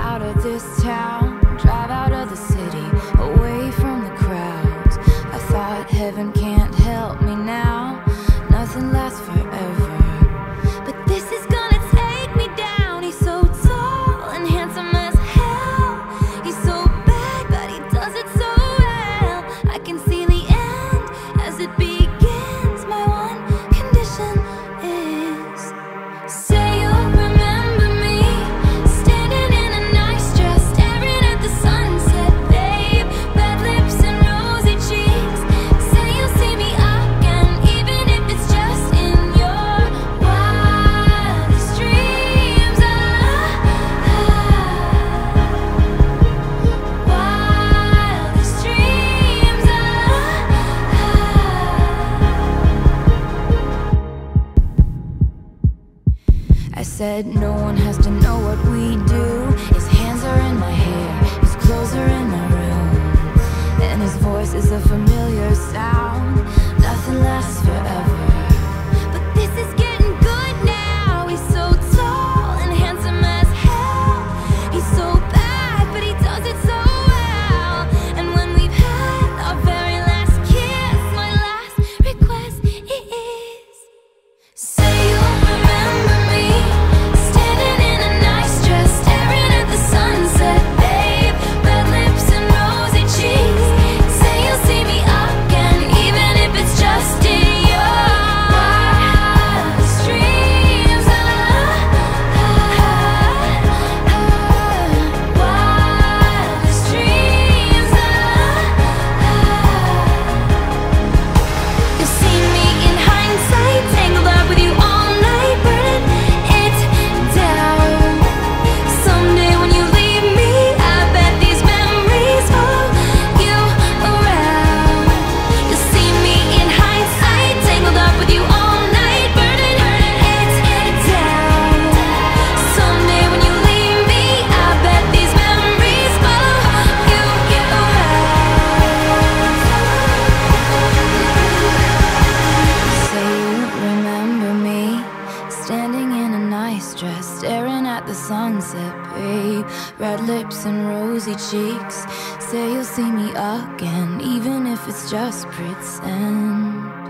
out of this town, drive out of the city, away from the crowds. I thought heaven can't help me now, nothing lasts forever. But this is gonna take me down. He's so tall and handsome as hell. He's so bad, but he does it so well. I can see the end as it begins. My one condition is, say you'll remember me, standing in a nice dress, staring at the sunset, babe. Red lips and rosy cheeks. Say you'll see me again, even if it's just in your wildest dreams. Wildest dreams. I said no one has to know what we do. His hands are in my hair, his clothes are in my room, and his voice is a familiar sound. Nothing lasts forever, but this is getting good now. He's so tall and handsome as hell. He's so bad, but he does it so well. And when we've had our very last kiss, my last request is, say you'll remember me, standing in a nice dress, staring at the sunset, babe. Red lips and rosy cheeks. Say you'll see me again, even if it's just in your wildest dreams. Wildest dreams. You'll see me in hindsight, tangled up with you all night, burning it down. Someday when you leave me, I bet these memories follow you around. You'll see me in hindsight, tangled up with you all night, burning it down. Someday when you leave me, I bet these memories follow you around. Say you remember me, standing in a nice dress, staring at the sunset, babe. Red lips and rosy cheeks. Say you'll see me again, even if it's just pretend.